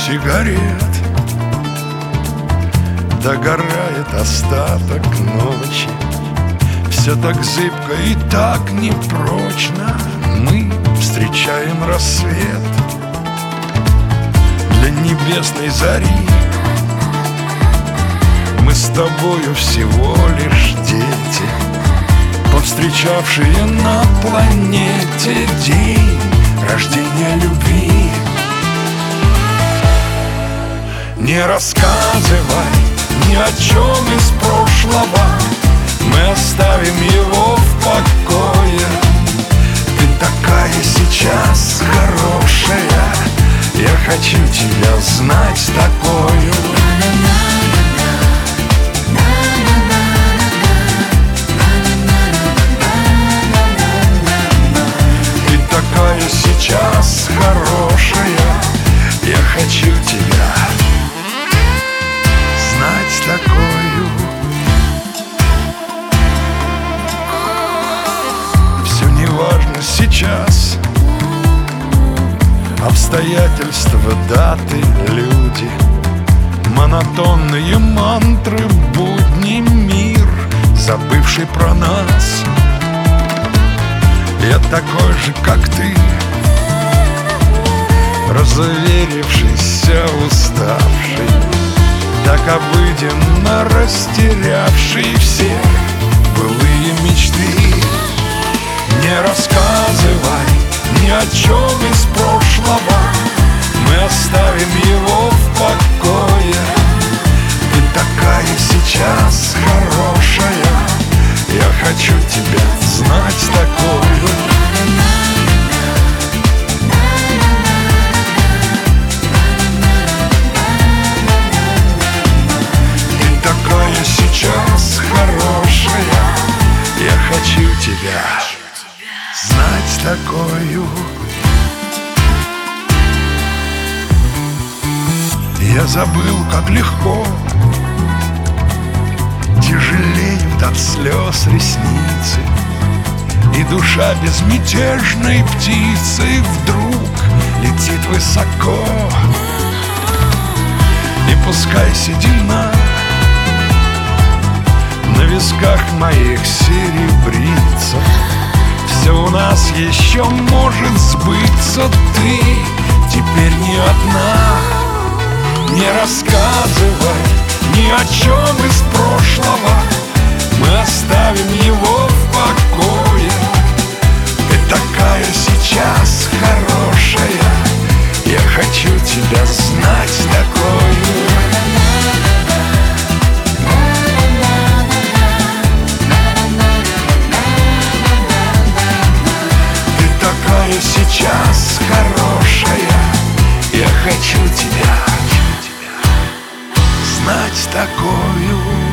сигарет. Догорает остаток ночи. Все так зыбко и так непрочно. Мы встречаем рассвет. Для небесной зари мы с тобою всего лишь дети, повстречавшие на планете день рождения любви. Не рассказывай ни о чем из прошлого, мы оставим его в покое. Ты такая сейчас хорошая, я хочу тебя знать такою. Ты такая сейчас хорошая, я хочу тебя знать такою. Все не важно сейчас, обстоятельства, даты, люди, монотонные мантры, будни, мир, забывший про нас. Я такой же, как ты, разуверившийся, уставший, так обыденно растерявший все былые мечты. Не рассказывай ни о чем из прошлого, мы оставим его в покое. Ты такая сейчас хорошая, я хочу тебя знать такою. Ты такая сейчас хорошая, я хочу тебя знать такою. Я забыл, как легко тяжелеют от слез ресницы, и душа безмятежной птицы вдруг летит высоко. И пускай седина на висках моих серебрится, все у нас еще может сбыться. Ты теперь не одна. Не рассказывай ни о чем из прошлого, мы оставим его в покое. Ты такая сейчас хорошая, я хочу тебя знать такою. Ты такая сейчас хорошая, я хочу тебя знать такою.